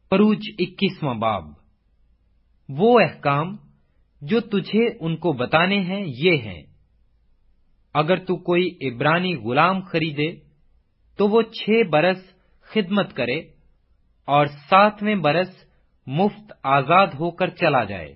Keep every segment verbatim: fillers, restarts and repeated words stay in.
फरूज इक्कीसवां बाब। वो अहकाम जो तुझे उनको बताने हैं ये हैं, अगर तू कोई इब्रानी गुलाम खरीदे तो वो छह बरस खिदमत करे और सातवें बरस मुफ्त आजाद होकर चला जाए।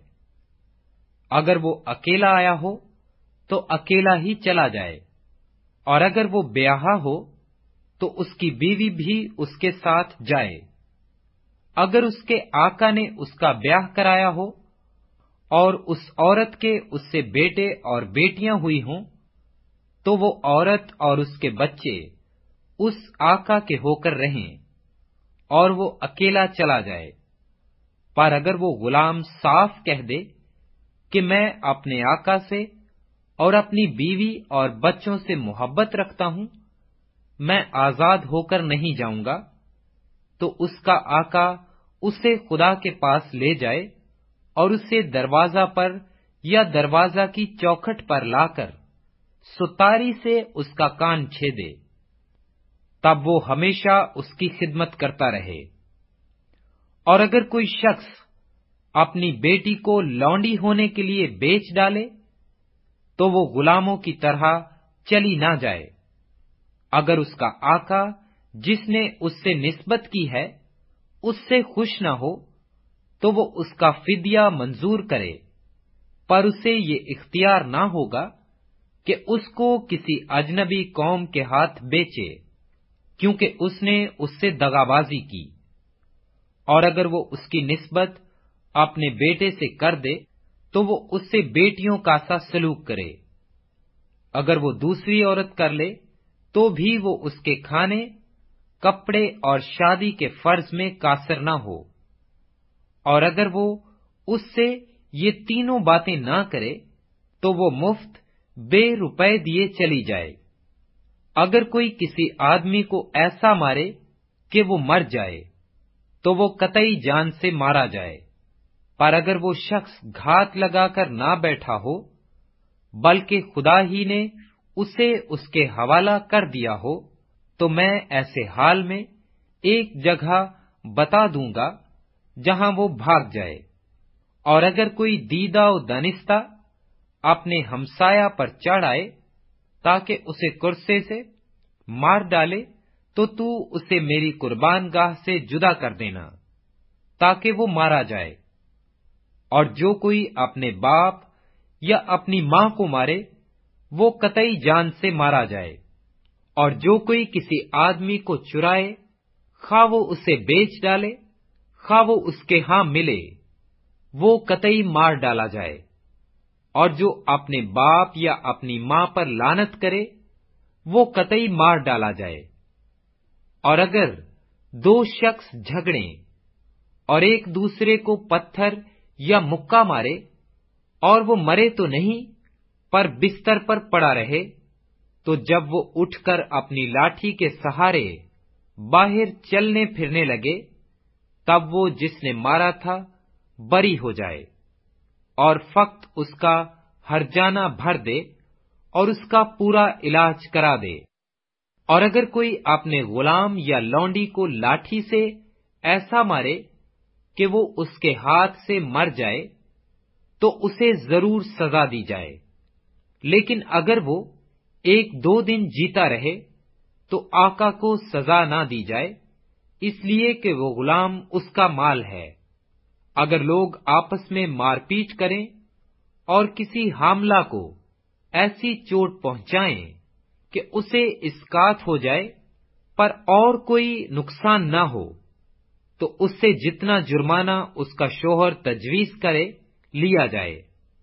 अगर वो अकेला आया हो तो अकेला ही चला जाए, और अगर वो ब्याहा हो तो उसकी बीवी भी उसके साथ जाए। अगर उसके आका ने उसका ब्याह कराया हो और उस औरत के उससे बेटे और बेटियां हुई हों, तो वो औरत और उसके बच्चे उस आका के होकर रहें और वो अकेला चला जाए। पर अगर वो गुलाम साफ कह दे कि मैं अपने आका से और अपनी बीवी और बच्चों से मोहब्बत रखता हूं, मैं आजाद होकर नहीं जाऊंगा, तो उसका आका उसे खुदा के पास ले जाए और उसे दरवाजा पर या दरवाजा की चौखट पर लाकर सुतारी से उसका कान छेदे, तब वो हमेशा उसकी खिदमत करता रहे। और अगर कोई शख्स अपनी बेटी को लौंडी होने के लिए बेच डाले तो वो गुलामों की तरह चली ना जाए। अगर उसका आका जिसने उससे निस्बत की है उससे खुश न हो तो वो उसका फिदिया मंजूर करे, पर उसे ये इख्तियार ना होगा कि उसको किसी अजनबी कौम के हाथ बेचे, क्योंकि उसने उससे दगाबाजी की। और अगर वो उसकी निस्बत अपने बेटे से कर दे तो वो उससे बेटियों का सा सलूक करे। अगर वो दूसरी औरत कर ले तो भी वो उसके खाने, कपड़े और शादी के फर्ज में कासिर न हो। और अगर वो उससे ये तीनों बातें ना करे तो वो मुफ्त बे रुपए दिए चली जाए। अगर कोई किसी आदमी को ऐसा मारे कि वो मर जाए तो वो कतई जान से मारा जाए। पर अगर वो शख्स घात लगाकर ना बैठा हो, बल्कि खुदा ही ने उसे उसके हवाला कर दिया हो, तो मैं ऐसे हाल में एक जगह बता दूंगा जहां वो भाग जाए। और अगर कोई दीदा व दानिस्ता अपने हमसाया पर चढ़ आए ताकि उसे कुर्से से मार डाले, तो तू उसे मेरी कुर्बान गाह से जुदा कर देना ताकि वो मारा जाए। और जो कोई अपने बाप या अपनी मां को मारे वो कतई जान से मारा जाए। और जो कोई किसी आदमी को चुराए, खा वो उसे बेच डाले, खा वो उसके हां मिले, वो कतई मार डाला जाए। और जो अपने बाप या अपनी मां पर लानत करे वो कतई मार डाला जाए। और अगर दो शख्स झगड़ें और एक दूसरे को पत्थर या मुक्का मारे और वो मरे तो नहीं पर बिस्तर पर पड़ा रहे, तो जब वो उठकर अपनी लाठी के सहारे बाहर चलने फिरने लगे, तब वो जिसने मारा था बरी हो जाए और फक्त उसका हर्जाना भर दे और उसका पूरा इलाज करा दे। और अगर कोई अपने गुलाम या लौंडी को लाठी से ऐसा मारे कि वो उसके हाथ से मर जाए, तो उसे जरूर सजा दी जाए। लेकिन अगर वो एक दो दिन जीता रहे तो आका को सजा ना दी जाए, इसलिए कि वो गुलाम उसका माल है। अगर लोग आपस में मारपीट करें और किसी हामला को ऐसी चोट पहुंचाएं कि उसे इस्कात हो जाए पर और कोई नुकसान न हो, तो उससे जितना जुर्माना उसका शोहर तजवीज करे लिया जाए।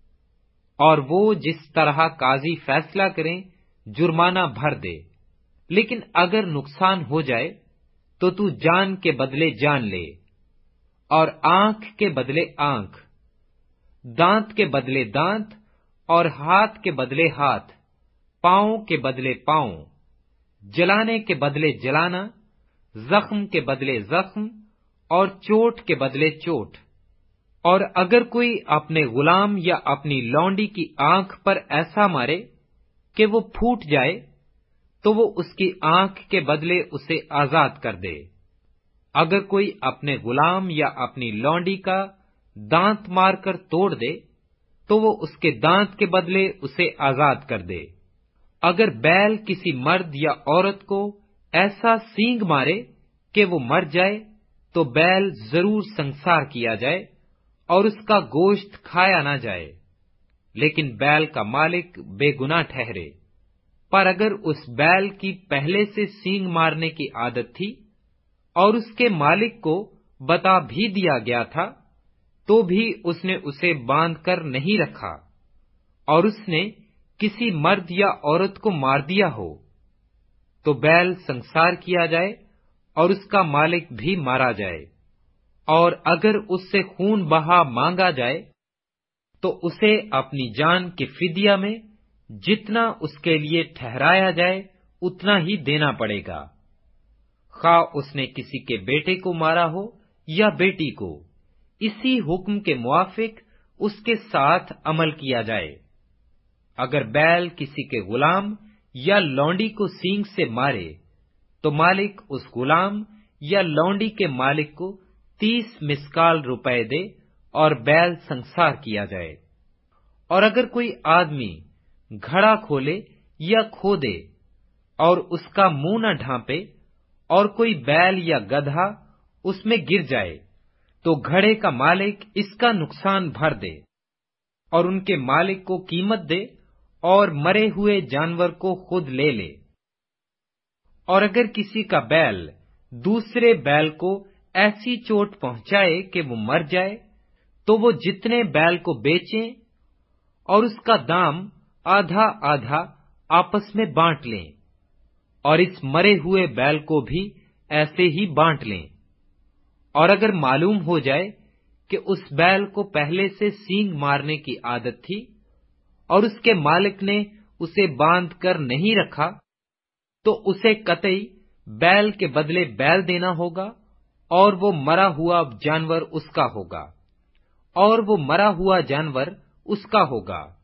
और वो जिस तरह काजी फैसला करें जुर्माना भर दे। लेकिन अगर नुकसान हो जाए तो तू जान के बदले जान ले, और आंख के बदले आंख, दांत के बदले दांत और हाथ के बदले हाथ, पांव के बदले पांव, जलाने के बदले जलाना, जख्म के बदले जख्म और चोट के बदले चोट। और अगर कोई अपने गुलाम या अपनी लौंडी की आंख पर ऐसा मारे कि वो फूट जाए, तो वो उसकी आंख के बदले उसे आजाद कर दे। اگر کوئی اپنے غلام یا اپنی لونڈی کا دانت مار کر توڑ دے تو وہ اس کے دانت کے بدلے اسے آزاد کر دے۔ اگر بیل کسی مرد یا عورت کو ایسا سینگ مارے کہ وہ مر جائے تو بیل ضرور سنسار کیا جائے اور اس کا گوشت کھایا نہ جائے، لیکن بیل کا مالک بے گناہ ٹھہرے۔ پر اگر اس بیل کی پہلے سے سینگ مارنے کی عادت تھی اور اس کے مالک کو بتا بھی دیا گیا تھا تو بھی اس نے اسے باندھ کر نہیں رکھا اور اس نے کسی مرد یا عورت کو مار دیا ہو تو بیل سنسار کیا جائے اور اس کا مالک بھی مارا جائے۔ اور اگر اس سے خون بہا مانگا جائے تو اسے اپنی جان کے فدیہ میں جتنا اس کے لیے ٹھہرایا جائے اتنا ہی دینا پڑے گا، خواہ اس نے کسی کے بیٹے کو مارا ہو یا بیٹی کو، اسی حکم کے موافق اس کے ساتھ عمل کیا جائے۔ اگر بیل کسی کے غلام یا لونڈی کو سینگ سے مارے تو مالک اس غلام یا لونڈی کے مالک کو تیس مسکال روپے دے اور بیل سنسار کیا جائے۔ اور اگر کوئی آدمی گھڑا کھولے یا کھودے اور اس کا منہ نہ ڈھانپے اور کوئی بیل یا گدھا اس میں گر جائے تو گھڑے کا مالک اس کا نقصان بھر دے اور ان کے مالک کو قیمت دے اور مرے ہوئے جانور کو خود لے لے۔ اور اگر کسی کا بیل دوسرے بیل کو ایسی چوٹ پہنچائے کہ وہ مر جائے تو وہ جتنے بیل کو بیچیں اور اس کا دام آدھا آدھا آپس میں بانٹ لیں، اور اس مرے ہوئے بیل کو بھی ایسے ہی بانٹ لیں۔ اور اگر معلوم ہو جائے کہ اس بیل کو پہلے سے سینگ مارنے کی عادت تھی اور اس کے مالک نے اسے باندھ کر نہیں رکھا تو اسے قطعی بیل کے بدلے بیل دینا ہوگا اور وہ مرا ہوا جانور اس کا ہوگا اور وہ مرا ہوا جانور اس کا ہوگا۔